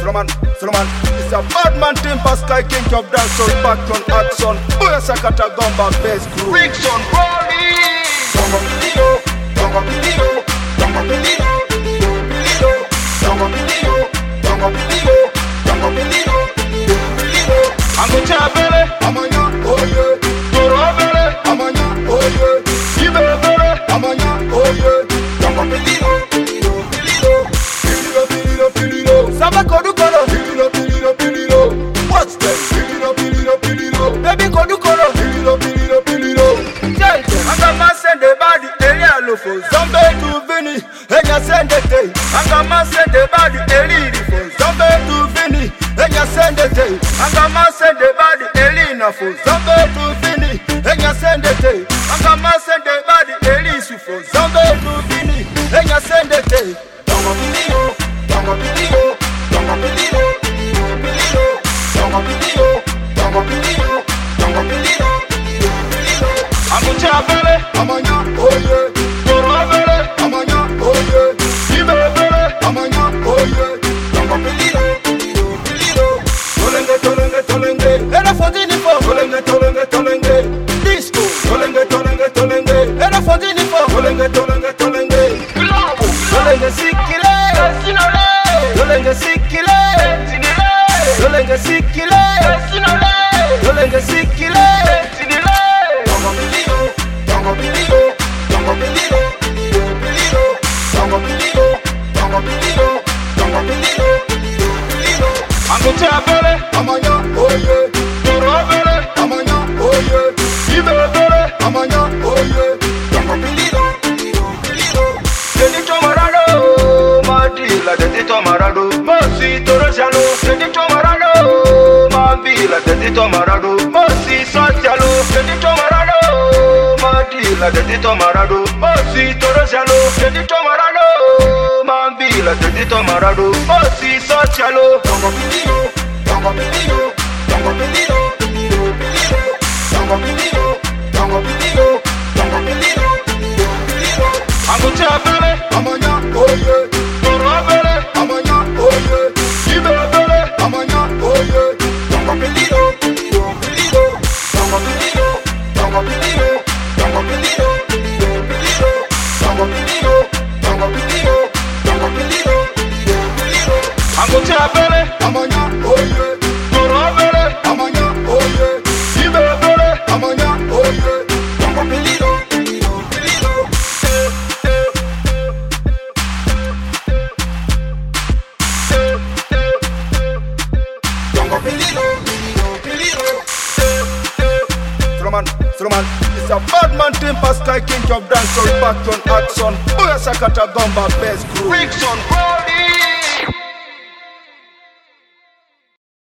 Solomon, it's a bad man team, Pascal King of dancehall, background action, Boya Sakata Gomba, bass crew. Rickson, rolling. Dongo Pililo, Dongo Pililo, Dongo Pililo, Dongo Pililo, Dongo Pililo, Dongo Pililo, Pililo. Angucha bele, Amanya, oh yeah. Toro bele, Amanya, oh yeah. Ibe bele, Amanya, oh yeah. Dongo Pililo, Pililo, Pililo, Pililo, Pililo. Saba Kodukoro, Pililo, Pililo, Pililo. What's that? Pililo, Pililo, Pililo. Baby Kodukoro, Pililo, Pililo, Pililo. Angama sende body area lofo Zombe to Vini Enya sende te Angama sende body area lofo Zombe to Vini Enya sende te Angama sende body area lofo Zombe to Vini Enya sende te Angama sende body area lofo Zombe to Vini Enya sende te Dongo Pililo Dongo Pililo Dongo Pililo Pililo Dongo Pililo Dongo Pililo Dongo Pililo Angucha bele, Amanya, oh yeah. Toro bele, Amanya, oh yeah. Ibe bele, Amanya, oh yeah. Dongo Pililo, Pililo. Tolenge, tolenge, tolenge. Era fondini fo. Tolenge, tolenge, tolenge. Disco. Tolenge, tolenge, tolenge. Era fondini fo. Tolenge, tolenge, tolenge. Globo, Tolenge sikile. Sinole, Tolenge sikile. Sinile, Tolenge sikile. Sinole, Tolenge sikile. Sinile. Dongo Pililo, Dongo Pililo, Dongo Pililo, Pililo, Dongo Pililo, Dongo Pililo, Dongo Pililo, Pililo. Angucha bele, Amanya, oh yeah. Toro bele, Amanya, oh yeah. Ibe bele, Amanya, oh yeah. Dongo Pililo, Pililo. Dedito Marado, Madila, Dedito Marado, Mercy Torosiano, Dedito Marado, Mambila, Dedito Marado, Mercy Santiano, Dedito Marado, Madila, Dedito Marado, Mercy Torosiano, Dedito Marado, Mambila, Dedito Marado, Mercy Santiano. Dongo Pililo, Dongo Pililo, Dongo Pililo, Pililo, Dongo Pililo, Dongo Pililo, Dongo Pililo, Pililo. Angucha bele, Amanya, oh yeah. Toro bele, Amanya, oh yeah. Ibe bele, Amanya, oh yeah. Dongo Pililo, Pililo, Dongo Pililo, Dongo Pililo, Dongo Pililo, Pililo, Dongo Pililo, Dongo Pililo, Dongo Pililo, Pililo. Angucha bele, Amanya, oh yeah. Toro bele, Amanya, oh yeah. Ibe bele, Amanya, oh yeah. Dongo Pililo, Pililo. Dongo Pililo, Pililo. Solomon, it's a bad man team, Pascal King of dancehall, background action, Boya Sakata Gomba, bass crew. Rickson,